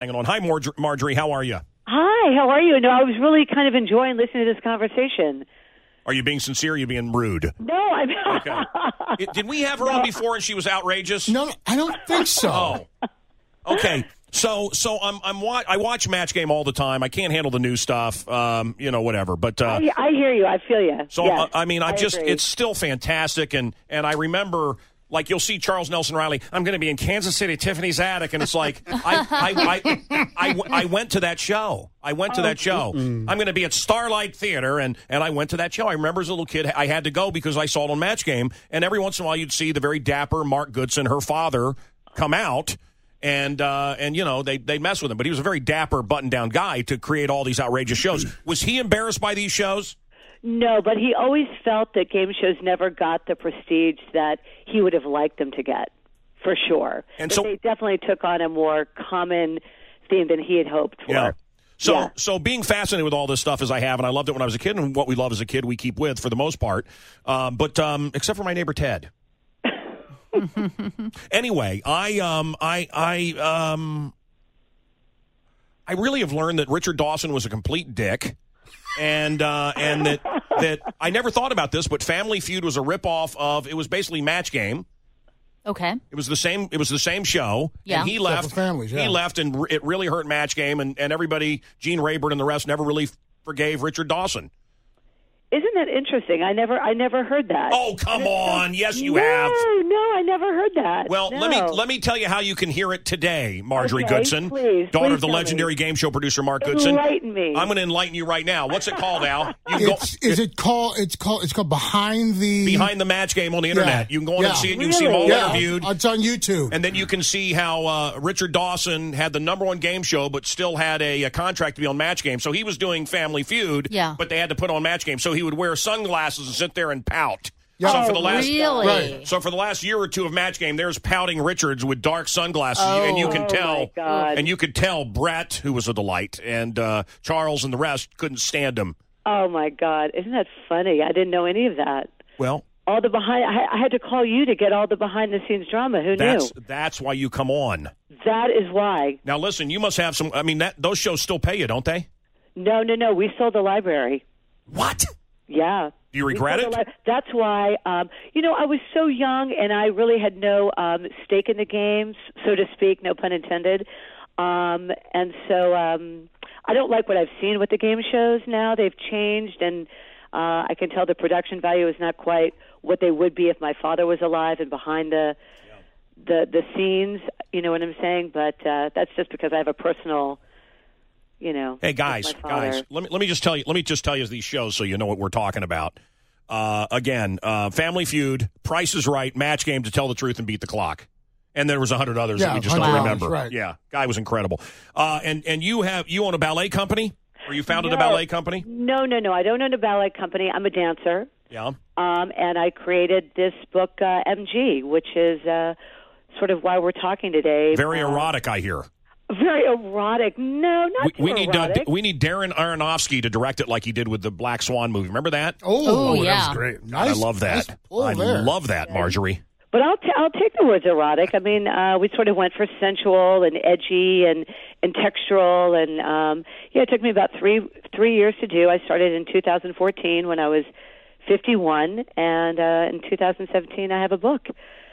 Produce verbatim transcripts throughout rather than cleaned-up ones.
Hanging on. Hi, Mar- Marjorie. How are you? Hi, how are you? No, I was really kind of enjoying listening to this conversation. Are you being sincere or are you being rude? No, I'm Okay. It- Did we have her No. on before and she was outrageous? No, I don't think so. Oh. Okay. So, so I'm, I'm wa- I watch Match Game all the time. I can't handle the new stuff, um, you know, whatever. But uh, I, I hear you. I feel you. so, yes, uh, I mean, I, I just, agree. it's still fantastic. And, and I remember, like, you'll see Charles Nelson Riley, I'm going to be in Kansas City, Tiffany's attic. And it's like, I, I, I, I, I went to that show. I went to that show. I'm going to be at Starlight Theater. And, and I went to that show. I remember as a little kid, I had to go because I saw it on Match Game. And every once in a while, you'd see the very dapper Mark Goodson, her father, come out. And, uh, and you know, they they mess with him. But he was a very dapper, button-down guy to create all these outrageous shows. Was he embarrassed by these shows? No, but he always felt that game shows never got the prestige that he would have liked them to get, for sure. And But so- they definitely took on a more common theme than he had hoped for. Yeah. So, Yeah. so being fascinated with all this stuff as I have, and I loved it when I was a kid, and what we love as a kid, we keep with for the most part. Um, but um, except for my neighbor Ted. Anyway, I um I I um I really have learned that Richard Dawson was a complete dick, and uh, and that that I never thought about this, but Family Feud was a ripoff of it was basically Match Game. Okay. It was the same. It was the same show. Yeah. And he Except left. for families, yeah. He left, and r- it really hurt Match Game, and, and everybody, Gene Rayburn and the rest, never really forgave Richard Dawson. Isn't that interesting? I never, I never heard that. Oh, come on! Yes, you no, have. No, I never heard that. Well, no. let me let me tell you how you can hear it today, Marjorie Okay, Goodson, please, daughter please of the tell legendary me. game show producer Mark Goodson. Enlighten me. I'm going to enlighten you right now. What's it called, Al? You can It's, go is it called? It's called. It's called Behind the behind the Match Game on the internet. You can go on Yeah. and see it. You can see them all Really? Yeah, interviewed. it's on YouTube. And then you can see how uh, Richard Dawson had the number one game show, but still had a, a contract to be on Match Game. So he was doing Family Feud, Yeah. but they had to put on Match Game. So he would wear sunglasses and sit there and pout. Yeah. So for Oh, the last Really? Right. so for the last year or two of Match Game, there's pouting Richards with dark sunglasses, and you can Oh, tell, my God. and you could tell Brett, who was a delight, and uh, Charles and the rest couldn't stand him. Oh my God! Isn't that funny? I didn't know any of that. Well, All the behind. I, I had to call you to get all the behind the scenes drama. Who that's knew? that's why you come on. That is why. Now listen, you must have some. I mean, that those shows still pay you, don't they? No, no, no. We sold the library. What? Yeah. Do you We regret sold it? the li- That's why. Um, you know, I was so young, and I really had no um, stake in the games, so to speak. No pun intended. Um, and so um, I don't like what I've seen with the game shows now. They've changed, and uh, I can tell the production value is not quite what they would be if my father was alive and behind the the the scenes. You know what I'm saying? But uh, that's just because I have a personal. You know, Hey with guys, my father. guys, let me let me just tell you. Let me just tell you these shows so you know what we're talking about. Uh, again, uh, Family Feud, Price is Right, Match Game, To Tell the Truth and Beat the Clock, and there was a hundred others that Yeah, we just don't one hundred remember. right. Yeah, guy was incredible. Uh, and and you have you own a ballet company, or you founded a No. ballet company? No, no, no. I don't own a ballet company. I'm a dancer. Yeah. Um, and I created this book, uh, M G, which is uh, sort of why we're talking today. Very Uh, erotic, I hear. Very erotic. No, not We, too we need uh, erotic. we need Darren Aronofsky to direct it like he did with the Black Swan movie. Remember that? Oh, Oh, yeah. that was great. Nice, I love that. Nice pull I there. love that, Marjorie. But I'll, t- I'll take the words erotic. I mean, uh, we sort of went for sensual and edgy and, and textural. And, um, yeah, it took me about three three years to do. I started in two thousand fourteen when I was fifty-one. And uh, in two thousand seventeen, I have a book.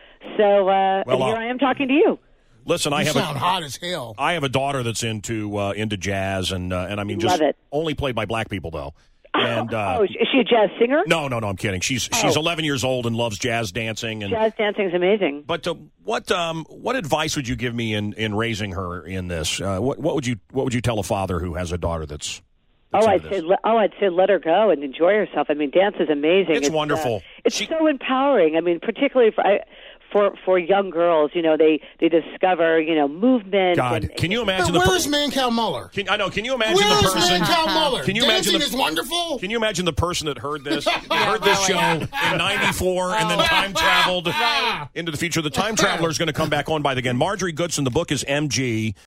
So uh, Well, and here uh, I am talking to you. Listen, I You have sound a hot as hell. I have a daughter that's into uh, into jazz, and uh, and I mean, just Love it. only played by black people though. And uh, oh, is she a jazz singer? no, no, no, I'm kidding. She's she's Oh. eleven years old and loves jazz dancing. And Jazz dancing is amazing. but uh, what um what advice would you give me in, in raising her in this? Uh, what what would you what would you tell a father who has a daughter that's, that's Oh, I'd into say, this? le- oh, I'd say let her go and enjoy herself. I mean, dance is amazing. It's uh, wonderful. it's She- so empowering. I mean, particularly for I, for for young girls. You know, they they discover you know movement. God, and, can you But imagine the where's per- Mancow Muller? can, I know. Can you imagine Where's the person? Mancow Muller? Can you imagine Dancing the- is wonderful. Can you imagine the person that heard this, heard this show in ninety-four, and then time traveled into the future? The time traveler is going to come back on by the again. Marjorie Goodson. The book is M G.